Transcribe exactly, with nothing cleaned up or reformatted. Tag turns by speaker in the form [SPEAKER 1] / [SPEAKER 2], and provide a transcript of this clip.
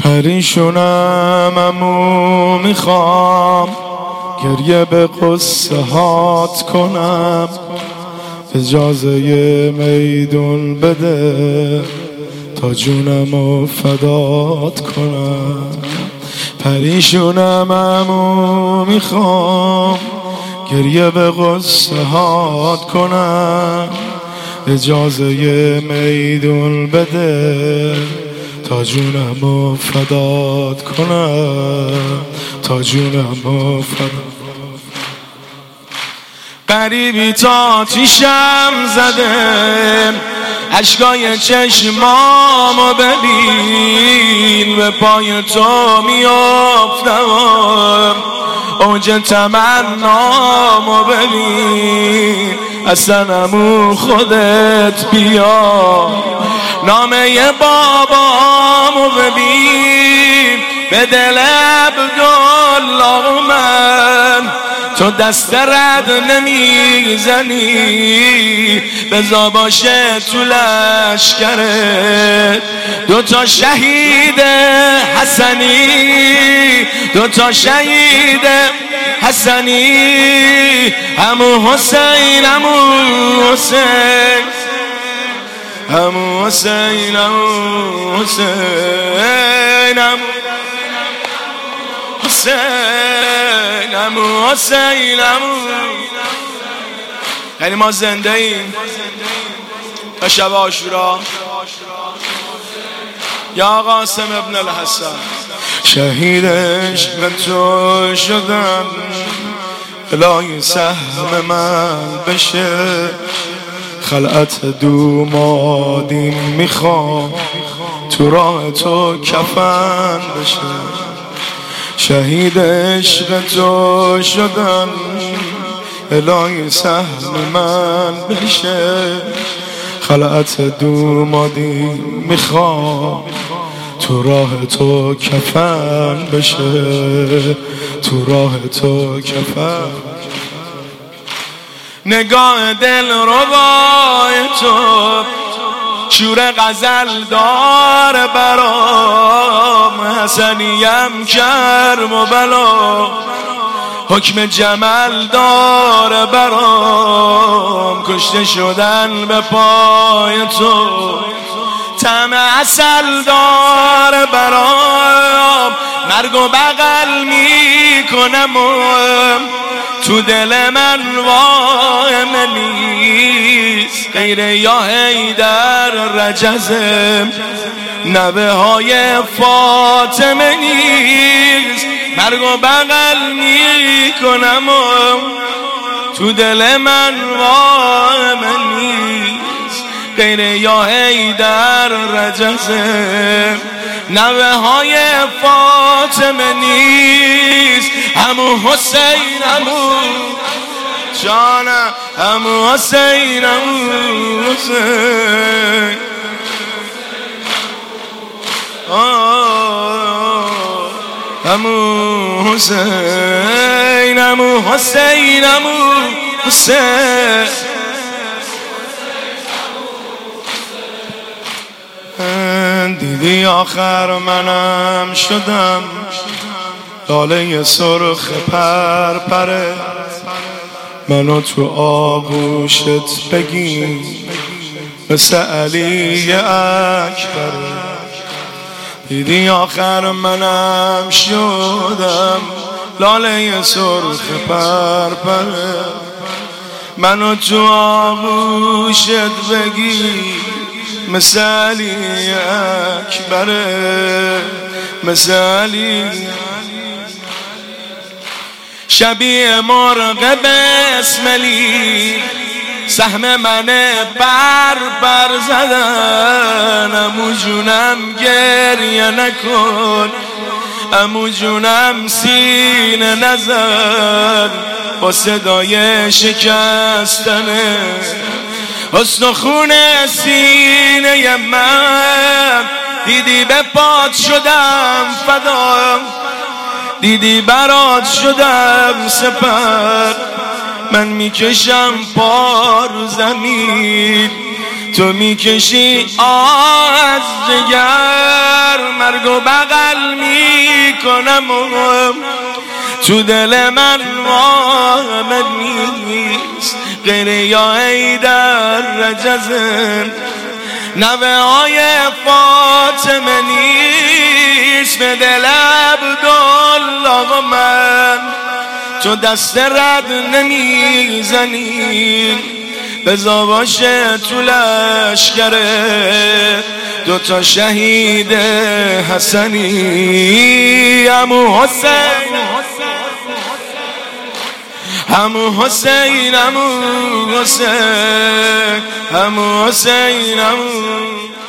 [SPEAKER 1] پریشونم امو میخوام گریه به قصه هات کنم، اجازه میدون بده تا جونمو فدات کنم. پریشونم امو میخوام گریه به قصه هات کنم، اجازه میدون بده تا جونمو فدات کنم، تا جونمو فدات. غریبی تا چیشم زده، اشکای چشمامو ببین، به پای تو میافتم، اوج تمنامو ببین، اصلا امو خودت بیا، نامه بابامو ببین، به دل عبدالله من تو دست رد نمیزنی، بزا باشه تو لشکرت دوتا شهید حسنی، دوتا شهید حسنی، عمو حسین عمو حسین عمو حسین عمو حسین عمو حسین عمو حسین عمو. یعنی ما زنده ایم تا شب عاشورا یا قاسم ابن الحسن شهید عشق تو شدم، الهی سهم من بشه، خلعت دومادین میخوام تو راه تو کفن بشه، شهید عشق تو شدم، الهی سهم من بشه، خلعت دومادین میخوام تو راه تو کفن بشه، تو راه تو کفن. نگاه دل ربای تو شور غزل داره برام، حسنیم کرم و بلا، حکم جمل داره برام، کشته شدن به پای تو، طعم عسل داره برام، مرگ و بغل میکنم تو دل من واهم نیست، غیر یا حیدر رجزم نوه های فاطمه نیست، مرگ و بغل میکنم تو دل من واهم نیست، غیر یا حیدر رجزم نوه های فاطمه نیست، عمو حسین عمو جانم، عمو حسین عمو حسین عمو حسین عمو حسین عمو حسین. دیدی آخر منم شدم لاله سرخ پر پره، منو تو آغوشت بگی مثل علی اکبره، دیدی آخر منم شدم لاله سرخ پر پره، منو تو آغوشت بگی مثل علی اکبره، مثل علی. شبیه مرغ بسملی سهم من بر بر زدن، امو جونم گریه نکن، امو جونم سینه نزن با صدای شکستنه، حسن و خون سینه من، دیدی به پات شدم فدا، دیدی برات شدم سپر، من میکشم پا رو زمین، تو میکشی آه از جگر، دیگر مرگ و بغل میکنم، تو دل من محمد نیست غیر یا حیدر رجزن، نوه های فاطمه نیست به دل عبدالله و من. تو دست رد نمیزنی بزا باشه تو لشکره دوتا شهید حسنی، عمو حسین عمو حسین عمو حسین عمو حسین عمو